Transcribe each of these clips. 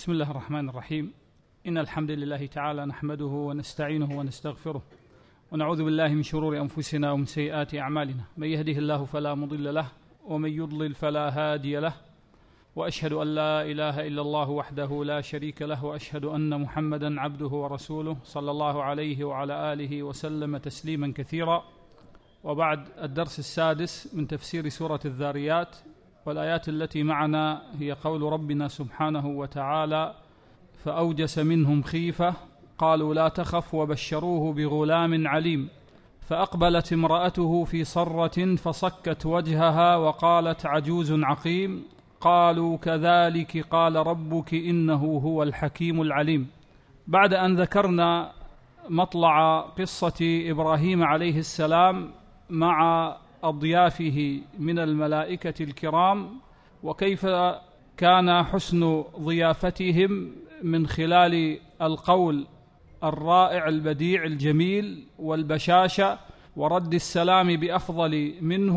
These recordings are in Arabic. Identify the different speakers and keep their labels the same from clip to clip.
Speaker 1: بسم الله الرحمن الرحيم. إن الحمد لله تعالى نحمده ونستعينه ونستغفره ونعوذ بالله من شرور أنفسنا ومن سيئات أعمالنا، من يهده الله فلا مضل له ومن يضلل فلا هادي له، وأشهد أن لا إله إلا الله وحده لا شريك له، وأشهد أن محمدا عبده ورسوله صلى الله عليه وعلى آله وسلم تسليما كثيرا. وبعد، الدرس السادس من تفسير سورة الذاريات، والآيات التي معنا هي قول ربنا سبحانه وتعالى: فأوجس منهم خيفة قالوا لا تخف وبشروه بغلام عليم، فأقبلت امرأته في صرة فصكت وجهها وقالت عجوز عقيم، قالوا كذلك قال ربك إنه هو الحكيم العليم. بعد أن ذكرنا مطلع قصة إبراهيم عليه السلام مع أضيافه من الملائكة الكرام، وكيف كان حسن ضيافتهم من خلال القول الرائع البديع الجميل والبشاشة ورد السلام بأفضل منه،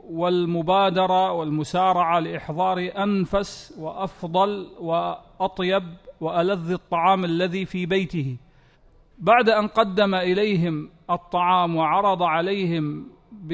Speaker 1: والمبادرة والمسارعة لإحضار أنفس وأفضل وأطيب وألذ الطعام الذي في بيته. بعد أن قدم إليهم الطعام وعرض عليهم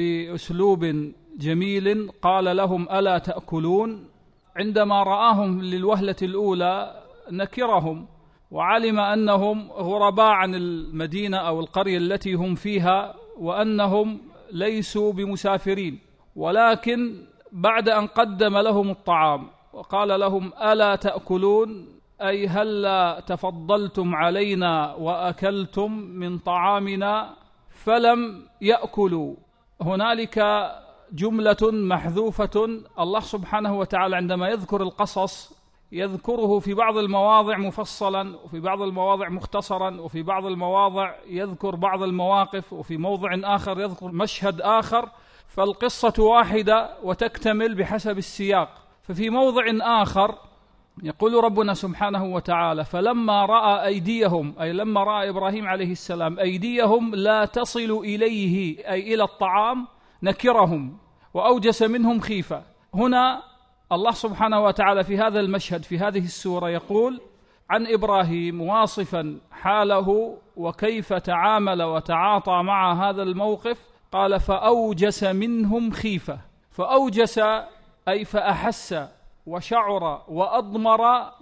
Speaker 1: بأسلوب جميل قال لهم: ألا تأكلون؟ عندما رآهم للوهلة الأولى نكرهم، وعلم أنهم غرباء عن المدينة أو القرية التي هم فيها، وأنهم ليسوا بمسافرين، ولكن بعد أن قدم لهم الطعام وقال لهم: ألا تأكلون؟ أي هلا تفضلتم علينا وأكلتم من طعامنا؟ فلم يأكلوا. هنالك جملة محذوفة. الله سبحانه وتعالى عندما يذكر القصص يذكره في بعض المواضع مفصلا، وفي بعض المواضع مختصرا، وفي بعض المواضع يذكر بعض المواقف، وفي موضع آخر يذكر مشهد آخر، فالقصة واحدة وتكتمل بحسب السياق. ففي موضع آخر يقول ربنا سبحانه وتعالى: فلما رأى أيديهم، أي لما رأى إبراهيم عليه السلام أيديهم لا تصل إليه، أي إلى الطعام، نكرهم وأوجس منهم خيفة. هنا الله سبحانه وتعالى في هذا المشهد في هذه السورة يقول عن إبراهيم واصفا حاله وكيف تعامل وتعاطى مع هذا الموقف، قال: فأوجس منهم خيفة. فأوجس أي فأحس وشعر وأضمر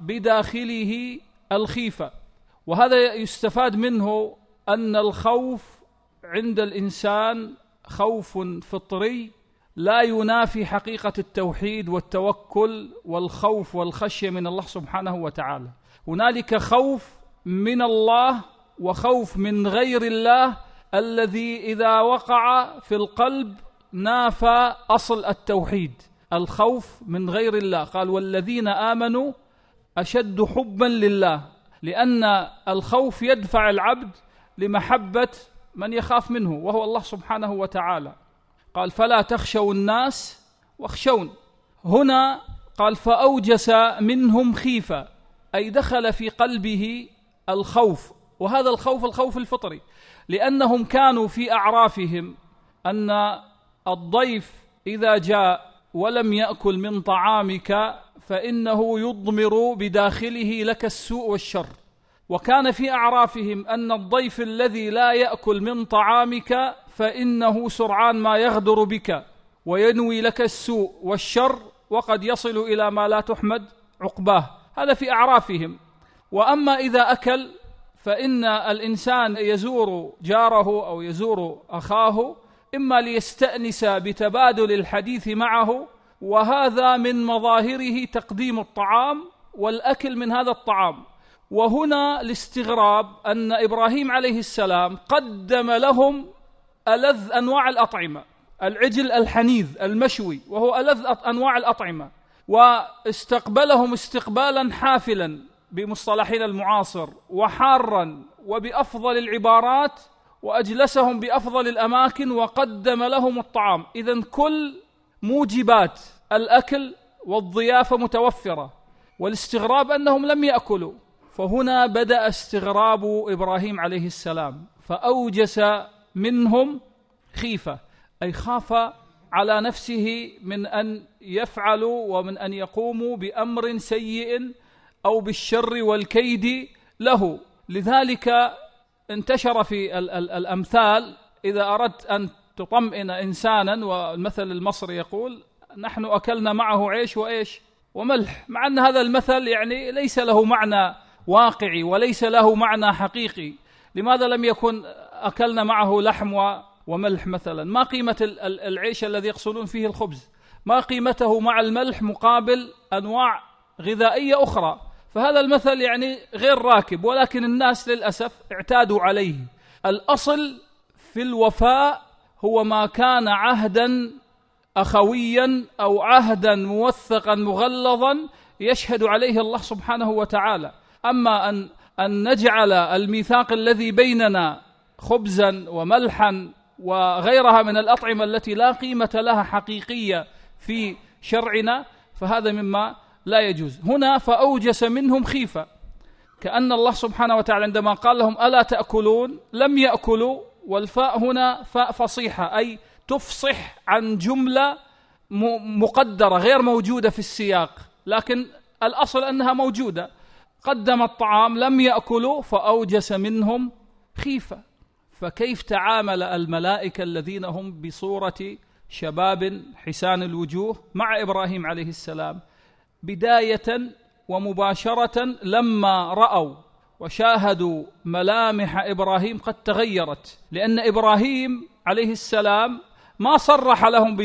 Speaker 1: بداخله الخيفة. وهذا يستفاد منه أن الخوف عند الإنسان خوف فطري لا ينافي حقيقة التوحيد والتوكل والخوف والخشية من الله سبحانه وتعالى. هنالك خوف من الله وخوف من غير الله، الذي إذا وقع في القلب نافى أصل التوحيد. الخوف من غير الله، قال: والذين آمنوا أشد حبا لله، لأن الخوف يدفع العبد لمحبة من يخاف منه وهو الله سبحانه وتعالى. قال: فلا تخشوا الناس واخشون. هنا قال: فأوجس منهم خيفة، أي دخل في قلبه الخوف، وهذا الخوف الفطري، لأنهم كانوا في أعرافهم أن الضيف إذا جاء ولم يأكل من طعامك فإنه يضمر بداخله لك السوء والشر، وكان في أعرافهم أن الضيف الذي لا يأكل من طعامك فإنه سرعان ما يغدر بك وينوي لك السوء والشر، وقد يصل إلى ما لا تحمد عقباه. هذا في أعرافهم. وأما إذا أكل فإن الإنسان يزور جاره أو يزور أخاه إما ليستأنس بتبادل الحديث معه، وهذا من مظاهره تقديم الطعام والأكل من هذا الطعام. وهنا الاستغراب أن إبراهيم عليه السلام قدم لهم ألذ أنواع الأطعمة، العجل الحنيذ المشوي، وهو ألذ أنواع الأطعمة، واستقبلهم استقبالا حافلا بمصطلحنا المعاصر، وحارا وبأفضل العبارات، وأجلسهم بأفضل الأماكن وقدم لهم الطعام. إذن كل موجبات الأكل والضيافة متوفرة، والاستغراب أنهم لم يأكلوا. فهنا بدأ استغراب إبراهيم عليه السلام، فأوجس منهم خيفة، أي خاف على نفسه من أن يفعلوا ومن أن يقوموا بأمر سيء أو بالشر والكيد له. لذلك انتشر في الأمثال إذا أردت أن تطمئن إنسانا، والمثل المصري يقول نحن أكلنا معه عيش وإيش وملح، مع أن هذا المثل يعني ليس له معنى واقعي وليس له معنى حقيقي. لماذا لم يكن أكلنا معه لحم وملح مثلا؟ ما قيمة العيش الذي يقصلون فيه الخبز؟ ما قيمته مع الملح مقابل أنواع غذائية أخرى؟ فهذا المثل يعني غير راكب، ولكن الناس للأسف اعتادوا عليه. الأصل في الوفاء هو ما كان عهدا أخويا أو عهدا موثقا مغلظا يشهد عليه الله سبحانه وتعالى. أما أن نجعل الميثاق الذي بيننا خبزا وملحا وغيرها من الأطعمة التي لا قيمة لها حقيقية في شرعنا، فهذا مما لا يجوز. هنا فأوجس منهم خيفة، كأن الله سبحانه وتعالى عندما قال لهم ألا تأكلون لم يأكلوا، والفاء هنا فاء فصيحة أي تفصح عن جملة مقدرة غير موجودة في السياق، لكن الأصل أنها موجودة. قدم الطعام لم يأكلوا فأوجس منهم خيفة. فكيف تعامل الملائكة الذين هم بصورة شباب حسان الوجوه مع إبراهيم عليه السلام؟ بداية ومباشرة لما رأوا وشاهدوا ملامح إبراهيم قد تغيرت، لأن إبراهيم عليه السلام ما صرح لهم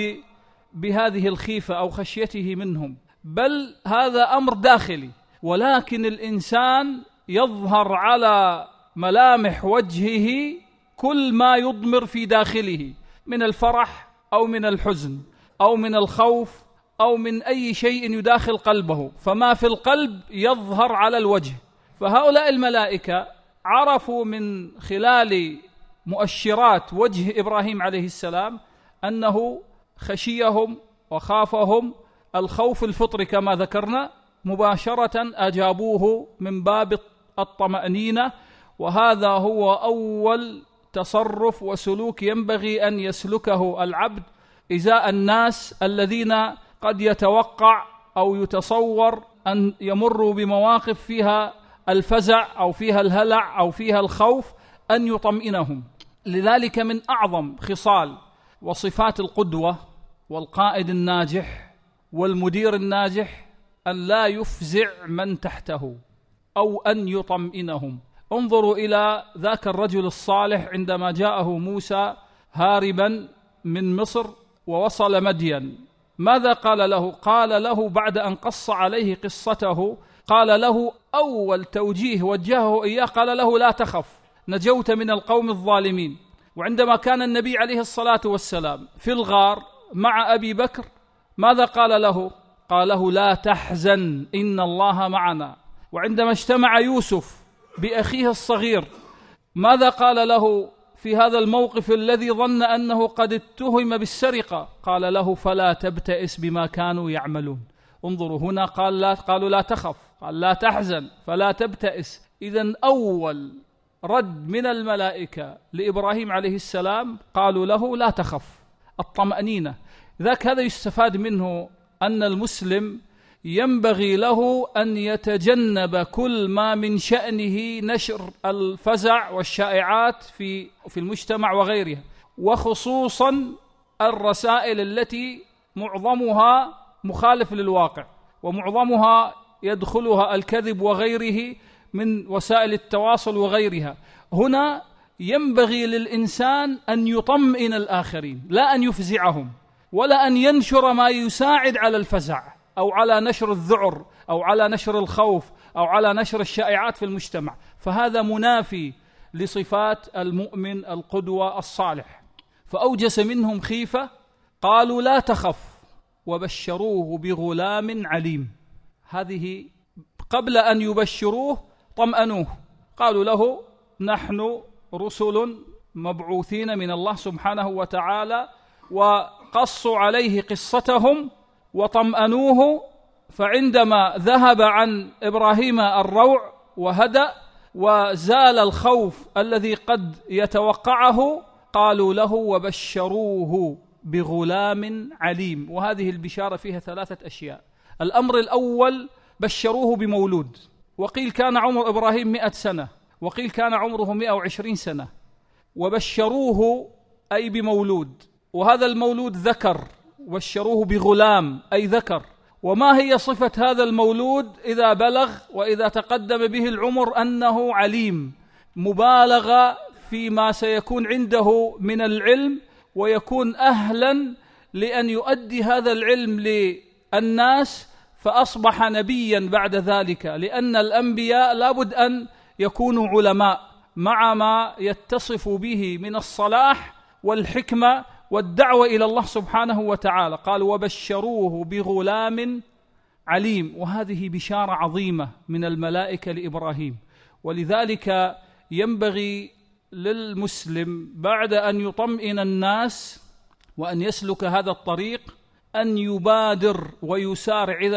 Speaker 1: بهذه الخيفة أو خشيته منهم، بل هذا أمر داخلي. ولكن الإنسان يظهر على ملامح وجهه كل ما يضمر في داخله من الفرح أو من الحزن أو من الخوف أو من أي شيء يداخل قلبه، فما في القلب يظهر على الوجه. فهؤلاء الملائكة عرفوا من خلال مؤشرات وجه إبراهيم عليه السلام أنه خشيهم وخافهم الخوف الفطري كما ذكرنا، مباشرة أجابوه من باب الطمأنينة. وهذا هو أول تصرف وسلوك ينبغي أن يسلكه العبد إزاء الناس الذين قد يتوقع أو يتصور أن يمروا بمواقف فيها الفزع أو فيها الهلع أو فيها الخوف، أن يطمئنهم. لذلك من أعظم خصال وصفات القدوة والقائد الناجح والمدير الناجح أن لا يفزع من تحته أو أن يطمئنهم. انظروا إلى ذاك الرجل الصالح عندما جاءه موسى هاربا من مصر ووصل مدين، ماذا قال له؟ قال له بعد أن قص عليه قصته، قال له أول توجيه وجهه إياه، قال له لا تخف نجوت من القوم الظالمين. وعندما كان النبي عليه الصلاة والسلام في الغار مع أبي بكر ماذا قال له؟ قال له لا تحزن إن الله معنا. وعندما اجتمع يوسف بأخيه الصغير ماذا قال له في هذا الموقف الذي ظن أنه قد اتهم بالسرقة؟ قال له فلا تبتئس بما كانوا يعملون. انظروا هنا قالوا لا تخف، قال لا تحزن فلا تبتئس. إذن أول رد من الملائكة لإبراهيم عليه السلام قالوا له لا تخف، الطمأنينة. ذاك هذا يستفاد منه أن المسلم ينبغي له أن يتجنب كل ما من شأنه نشر الفزع والشائعات في المجتمع وغيرها، وخصوصا الرسائل التي معظمها مخالف للواقع ومعظمها يدخلها الكذب وغيره من وسائل التواصل وغيرها. هنا ينبغي للإنسان أن يطمئن الآخرين، لا أن يفزعهم ولا أن ينشر ما يساعد على الفزع أو على نشر الذعر أو على نشر الخوف أو على نشر الشائعات في المجتمع، فهذا منافي لصفات المؤمن القدوة الصالح. فأوجس منهم خيفة، قالوا لا تخف وبشروه بغلام عليم. هذه قبل أن يبشروه طمأنوه، قالوا له نحن رسل مبعوثين من الله سبحانه وتعالى، وقصوا عليه قصتهم وطمأنوه. فعندما ذهب عن إبراهيم الروع وهدأ وزال الخوف الذي قد يتوقعه قالوا له وبشروه بغلام عليم. وهذه البشارة فيها 3 أشياء. الأمر الأول بشروه بمولود، وقيل كان عمر إبراهيم 100 سنة، وقيل كان عمره 120 سنة. وبشروه أي بمولود، وهذا المولود ذكر، وبشروه بغلام أي ذكر. وما هي صفة هذا المولود إذا بلغ وإذا تقدم به العمر؟ أنه عليم، مبالغة فيما سيكون عنده من العلم، ويكون أهلا لأن يؤدي هذا العلم للناس، فأصبح نبيا بعد ذلك، لأن الأنبياء لابد أن يكونوا علماء مع ما يتصف به من الصلاح والحكمة والدعوة إلى الله سبحانه وتعالى. قال وبشروه بغلام عليم، وهذه بشارة عظيمة من الملائكة لإبراهيم. ولذلك ينبغي للمسلم بعد أن يطمئن الناس وأن يسلك هذا الطريق أن يبادر ويسارع إذا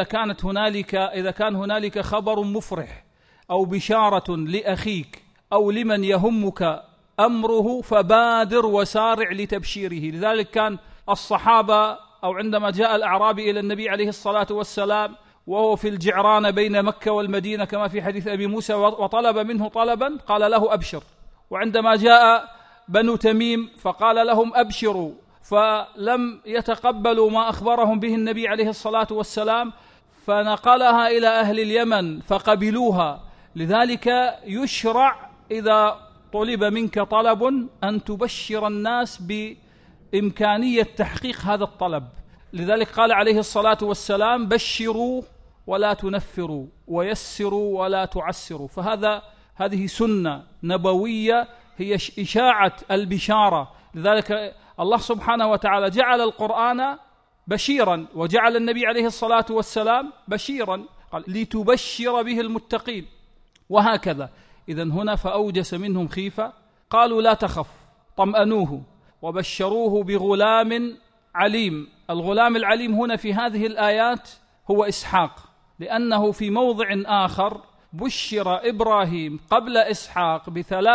Speaker 1: كان هنالك خبر مفرح أو بشارة لأخيك أو لمن يهمك أمره، فبادر وسارع لتبشيره. لذلك كان الصحابة أو عندما جاء الأعرابي إلى النبي عليه الصلاة والسلام وهو في الجعران بين مكة والمدينة كما في حديث أبي موسى، وطلب منه طلبا قال له أبشر. وعندما جاء بنو تميم فقال لهم أبشروا، فلم يتقبلوا ما أخبرهم به النبي عليه الصلاة والسلام، فنقلها إلى أهل اليمن فقبلوها. لذلك يشرع إذا طلب منك طلب أن تبشر الناس بإمكانية تحقيق هذا الطلب. لذلك قال عليه الصلاة والسلام بشروا ولا تنفروا ويسروا ولا تعسروا. هذه سنة نبوية هي إشاعة البشارة. لذلك الله سبحانه وتعالى جعل القرآن بشيرا، وجعل النبي عليه الصلاة والسلام بشيرا، قال لتبشر به المتقين، وهكذا. إذن هنا فأوجس منهم خيفة، قالوا لا تخف، طمأنوه وبشروه بغلام عليم. الغلام العليم هنا في هذه الآيات هو إسحاق، لأنه في موضع آخر بشر إبراهيم قبل إسحاق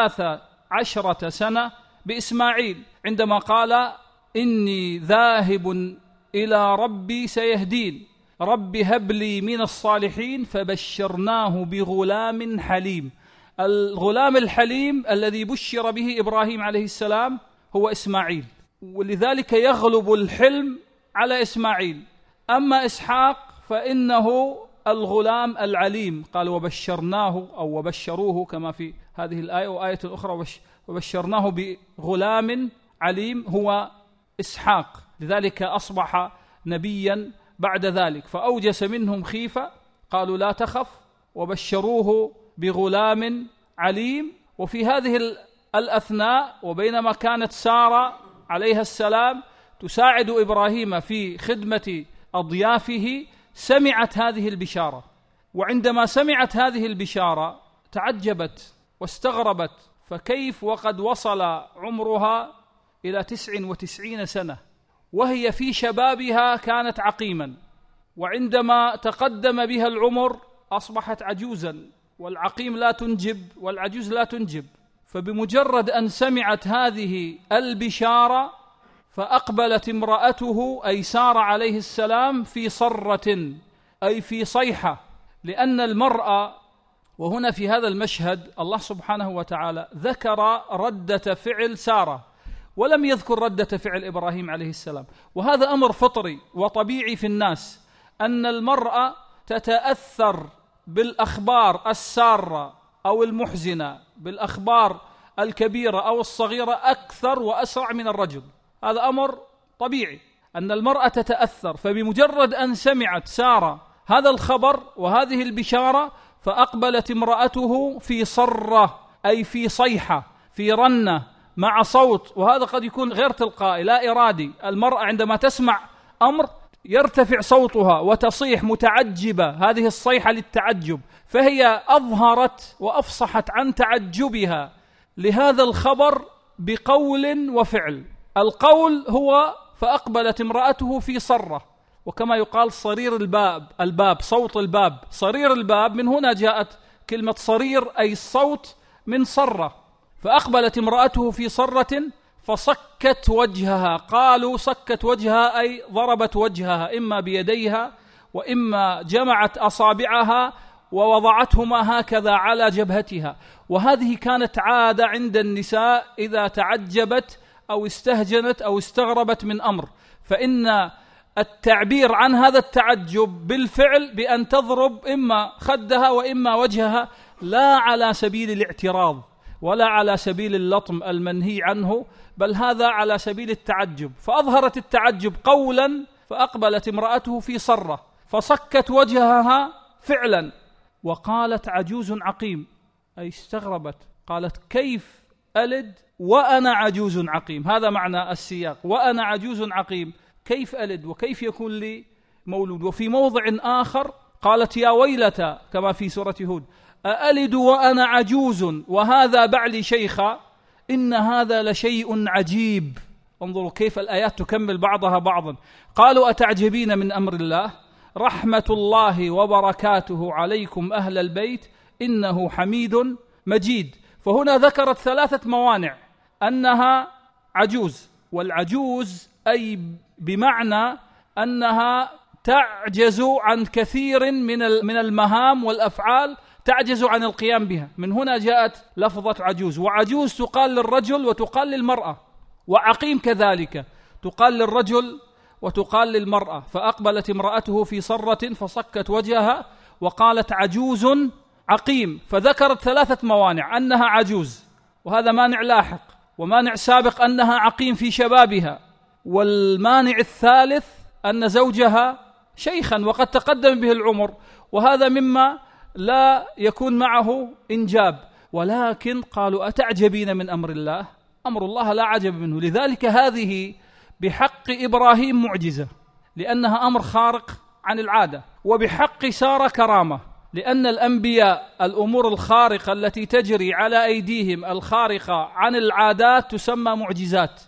Speaker 1: ب13 سنة بإسماعيل، عندما قال إني ذاهب إلى ربي سيهدين، رب هب لي من الصالحين، فبشرناه بغلام حليم. الغلام الحليم الذي بشر به إبراهيم عليه السلام هو إسماعيل، ولذلك يغلب الحلم على إسماعيل. أما إسحاق فإنه الغلام العليم، قال وبشرناه أو وبشروه كما في هذه الآية، وآية أخرى وبشرناه بغلام عليم هو إسحاق. لذلك أصبح نبيا بعد ذلك، فأوجس منهم خيفة، قالوا لا تخف، وبشروه بغلام عليم. وفي هذه الأثناء وبينما كانت سارة عليها السلام تساعد إبراهيم في خدمة أضيافه، سمعت هذه البشارة، وعندما سمعت هذه البشارة تعجبت واستغربت، فكيف وقد وصل عمرها إلى 99 سنة وهي في شبابها كانت عقيما، وعندما تقدم بها العمر أصبحت عجوزا، والعقيم لا تنجب والعجوز لا تنجب. فبمجرد أن سمعت هذه البشارة فأقبلت امرأته أي سارة عليه السلام في صرة أي في صيحة، لأن المرأة، وهنا في هذا المشهد الله سبحانه وتعالى ذكر ردة فعل سارة ولم يذكر ردة فعل إبراهيم عليه السلام، وهذا أمر فطري وطبيعي في الناس، أن المرأة تتأثر بالأخبار السارة أو المحزنة، بالأخبار الكبيرة أو الصغيرة أكثر وأسرع من الرجل. هذا أمر طبيعي أن المرأة تتأثر. فبمجرد أن سمعت سارة هذا الخبر وهذه البشارة فأقبلت امرأته في صرة أي في صيحة، في رنة مع صوت، وهذا قد يكون غير تلقائي لا إرادي. المرأة عندما تسمع أمر يرتفع صوتها وتصيح متعجبة، هذه الصيحة للتعجب، فهي أظهرت وأفصحت عن تعجبها لهذا الخبر بقول وفعل. القول هو فأقبلت امرأته في صرة، وكما يقال صرير الباب صوت الباب، صرير الباب من هنا جاءت كلمة صرير أي الصوت من صرة. فأقبلت امرأته في صرة فصكت وجهها، قالوا صكت وجهها أي ضربت وجهها إما بيديها وإما جمعت أصابعها ووضعتهما هكذا على جبهتها. وهذه كانت عادة عند النساء إذا تعجبت أو استهجنت أو استغربت من أمر، فإن التعبير عن هذا التعجب بالفعل بأن تضرب إما خدها وإما وجهها، لا على سبيل الاعتراض ولا على سبيل اللطم المنهي عنه، بل هذا على سبيل التعجب. فأظهرت التعجب قولا، فأقبلت امرأته في صرة فصكت وجهها فعلا وقالت عجوز عقيم، أي استغربت، قالت كيف ألد وأنا عجوز عقيم؟ هذا معنى السياق، وأنا عجوز عقيم، كيف ألد وكيف يكون لي مولود؟ وفي موضع آخر قالت يا ويلتى كما في سورة هود أألد وأنا عجوز وهذا بعلي شيخا إن هذا لشيء عجيب. انظروا كيف الآيات تكمل بعضها بعضا. قالوا أتعجبين من أمر الله رحمة الله وبركاته عليكم أهل البيت إنه حميد مجيد. فهنا ذكرت 3 موانع: أنها عجوز، والعجوز أي بمعنى أنها تعجز عن كثير من المهام والأفعال، تعجز عن القيام بها. من هنا جاءت لفظة عجوز. وعجوز تقال للرجل وتقال للمرأة، وعقيم كذلك تقال للرجل وتقال للمرأة. فأقبلت امرأته في صرة فصكت وجهها وقالت عجوز عقيم، فذكرت 3 موانع: أنها عجوز، وهذا مانع لاحق، ومانع سابق أنها عقيم في شبابها، والمانع الثالث أن زوجها شيخا وقد تقدم به العمر، وهذا مما لا يكون معه إنجاب. ولكن قالوا أتعجبين من أمر الله؟ أمر الله لا عجب منه. لذلك هذه بحق إبراهيم معجزة، لأنها أمر خارق عن العادة، وبحق سارة كرامة، لأن الأنبياء الأمور الخارقة التي تجري على أيديهم الخارقة عن العادات تسمى معجزات،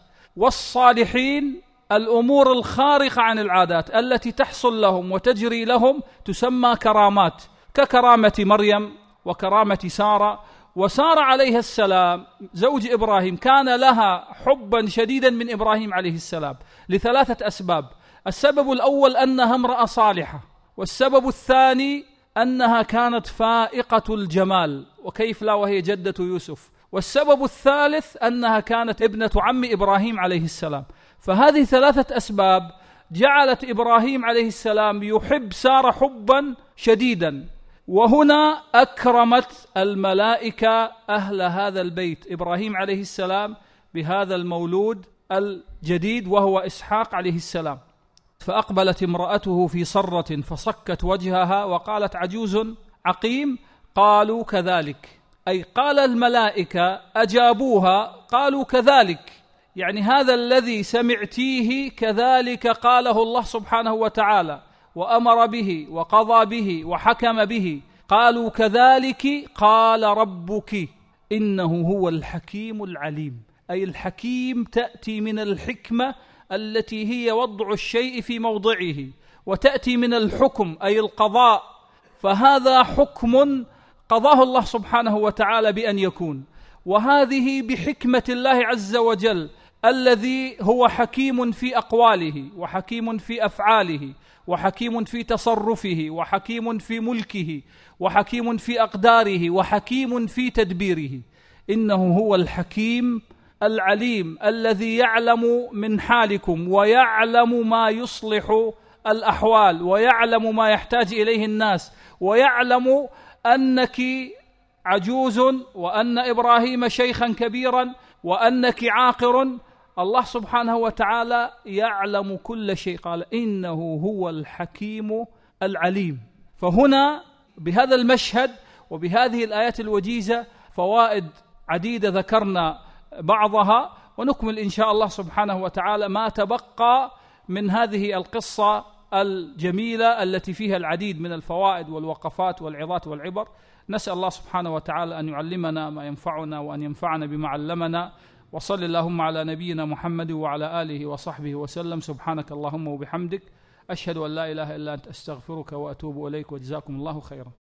Speaker 1: والصالحين الأمور الخارقة عن العادات التي تحصل لهم وتجري لهم تسمى كرامات، ككرامة مريم وكرامة سارة. وسارة عليها السلام زوج إبراهيم كان لها حبا شديدا من إبراهيم عليه السلام ل3 أسباب: السبب الأول أنها امرأة صالحة، والسبب الثاني أنها كانت فائقة الجمال، وكيف لا وهي جدة يوسف، والسبب الثالث أنها كانت ابنة عم إبراهيم عليه السلام. فهذه 3 أسباب جعلت إبراهيم عليه السلام يحب سارة حبا شديدا. وهنا أكرمت الملائكة أهل هذا البيت إبراهيم عليه السلام بهذا المولود الجديد وهو إسحاق عليه السلام. فأقبلت امرأته في صرة فصكت وجهها وقالت عجوز عقيم. قالوا كذلك، أي قال الملائكة أجابوها قالوا كذلك، يعني هذا الذي سمعتيه كذلك قاله الله سبحانه وتعالى وأمر به وقضى به وحكم به. قالوا كذلك قال ربك إنه هو الحكيم العليم، أي الحكيم تأتي من الحكمة التي هي وضع الشيء في موضعه، وتأتي من الحكم أي القضاء، فهذا حكم قضاه الله سبحانه وتعالى بأن يكون، وهذه بحكمة الله عز وجل الذي هو حكيم في أقواله وحكيم في أفعاله وحكيم في تصرفه وحكيم في ملكه وحكيم في أقداره وحكيم في تدبيره. إنه هو الحكيم العليم الذي يعلم من حالكم ويعلم ما يصلح الأحوال ويعلم ما يحتاج إليه الناس، ويعلم أنك عجوز وأن إبراهيم شيخا كبيرا وأنك عاقر. الله سبحانه وتعالى يعلم كل شيء، قال إنه هو الحكيم العليم. فهنا بهذا المشهد وبهذه الآيات الوجيزة فوائد عديدة ذكرنا بعضها، ونكمل إن شاء الله سبحانه وتعالى ما تبقى من هذه القصة الجميلة التي فيها العديد من الفوائد والوقفات والعظات والعبر. نسأل الله سبحانه وتعالى أن يعلمنا ما ينفعنا وأن ينفعنا بما علمنا. وصل اللهم على نبينا محمد وعلى آله وصحبه وسلم. سبحانك اللهم وبحمدك، أشهد أن لا إله إلا أنت، أستغفرك وأتوب إليك، وجزاكم الله خيرا.